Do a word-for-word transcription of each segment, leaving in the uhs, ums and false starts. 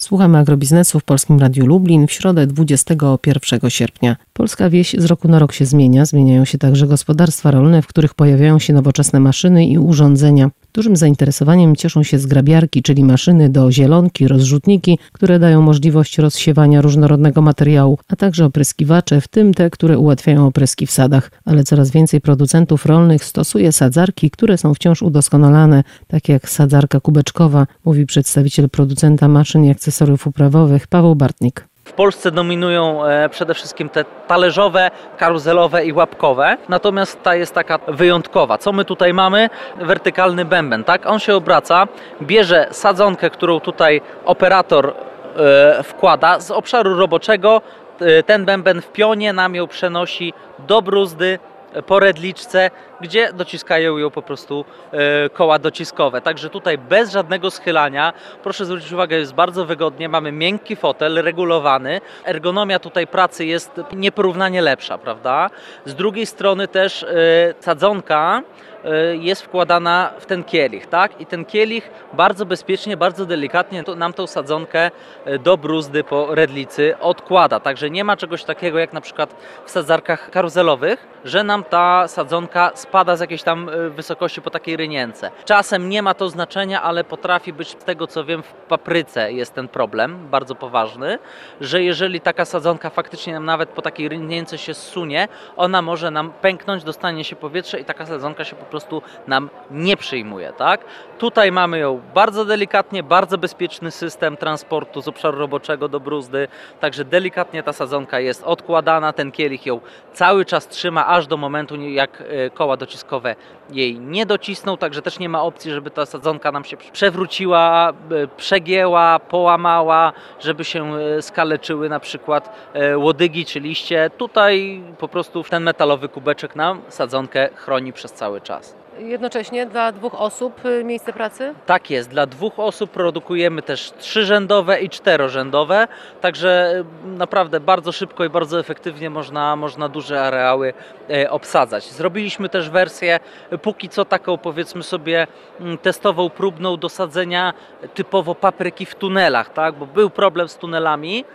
Słuchamy agrobiznesu w Polskim Radiu Lublin w środę dwudziestego pierwszego sierpnia. Polska wieś z roku na rok się zmienia. Zmieniają się także gospodarstwa rolne, w których pojawiają się nowoczesne maszyny i urządzenia. Dużym zainteresowaniem cieszą się zgrabiarki, czyli maszyny do zielonki, rozrzutniki, które dają możliwość rozsiewania różnorodnego materiału, a także opryskiwacze, w tym te, które ułatwiają opryski w sadach. Ale coraz więcej producentów rolnych stosuje sadzarki, które są wciąż udoskonalane, takie jak sadzarka kubeczkowa, mówi przedstawiciel producenta maszyn i akcesoriów uprawowych Paweł Bartnik. W Polsce dominują e, przede wszystkim te talerzowe, karuzelowe i łapkowe, natomiast ta jest taka wyjątkowa. Co my tutaj mamy? Wertykalny bęben, tak? On się obraca, bierze sadzonkę, którą tutaj operator e, wkłada z obszaru roboczego, e, ten bęben w pionie nam ją przenosi do bruzdy, po redliczce, gdzie dociskają ją po prostu e, koła dociskowe. Także tutaj bez żadnego schylania, proszę zwrócić uwagę, jest bardzo wygodnie, mamy miękki fotel regulowany, ergonomia tutaj pracy jest nieporównanie lepsza, prawda? Z drugiej strony też e, sadzonka e, jest wkładana w ten kielich, tak? I ten kielich bardzo bezpiecznie, bardzo delikatnie to, nam tą sadzonkę do bruzdy po redlicy odkłada. Także nie ma czegoś takiego jak na przykład w sadzarkach karuzelowych, że nam ta sadzonka spada z jakiejś tam wysokości po takiej rynience. Czasem nie ma to znaczenia, ale potrafi być, z tego co wiem, w papryce jest ten problem bardzo poważny, że jeżeli taka sadzonka faktycznie nam nawet po takiej rynience się zsunie, ona może nam pęknąć, dostanie się powietrze i taka sadzonka się po prostu nam nie przyjmuje, tak? Tutaj mamy ją bardzo delikatnie, bardzo bezpieczny system transportu z obszaru roboczego do bruzdy, także delikatnie ta sadzonka jest odkładana, ten kielich ją cały czas trzyma, aż do momentu, jak koła dociskowe jej nie docisną, także też nie ma opcji, żeby ta sadzonka nam się przewróciła, przegięła, połamała, żeby się skaleczyły na przykład łodygi czy liście. Tutaj po prostu ten metalowy kubeczek nam sadzonkę chroni przez cały czas. Jednocześnie dla dwóch osób miejsce pracy? Tak jest, dla dwóch osób produkujemy też trzyrzędowe i czterorzędowe, także naprawdę bardzo szybko i bardzo efektywnie można, można duże areały obsadzać. Zrobiliśmy też wersję póki co taką, powiedzmy sobie, testową, próbną do sadzenia typowo papryki w tunelach, tak? Bo był problem z tunelami,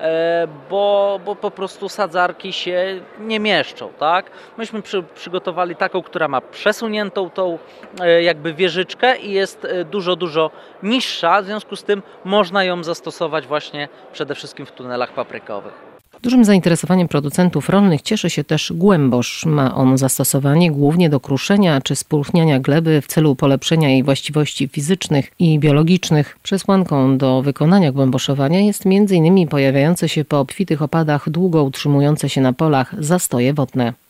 bo, bo po prostu sadzarki się nie mieszczą, tak? Myśmy przy, przygotowali taką, która ma przesuniętą tą jakby wieżyczkę i jest dużo, dużo niższa, w związku z tym można ją zastosować właśnie przede wszystkim w tunelach paprykowych. Dużym zainteresowaniem producentów rolnych cieszy się też głębosz. Ma on zastosowanie głównie do kruszenia czy spulchniania gleby w celu polepszenia jej właściwości fizycznych i biologicznych. Przesłanką do wykonania głęboszowania jest między innymi pojawiające się po obfitych opadach długo utrzymujące się na polach zastoje wodne.